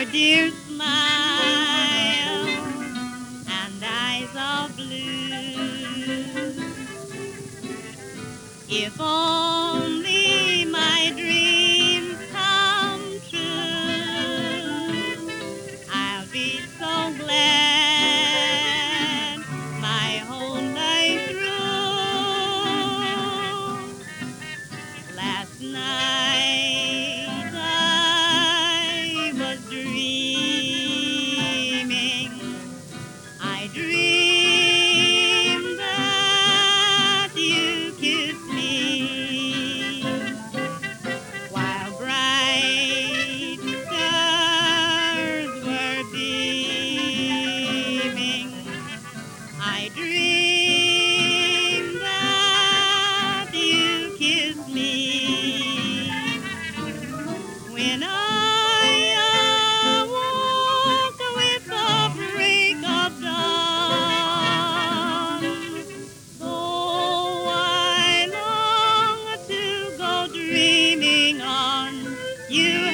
dear smile and eyes of blue. If only my dreams come true, I'll be so glad my whole life through. Last night I was dreaming. I dreamed that you kissed me while bright stars were beaming. I dreamed that you kissed me when I awoke with the break of dawn. So I long to go dreaming on. You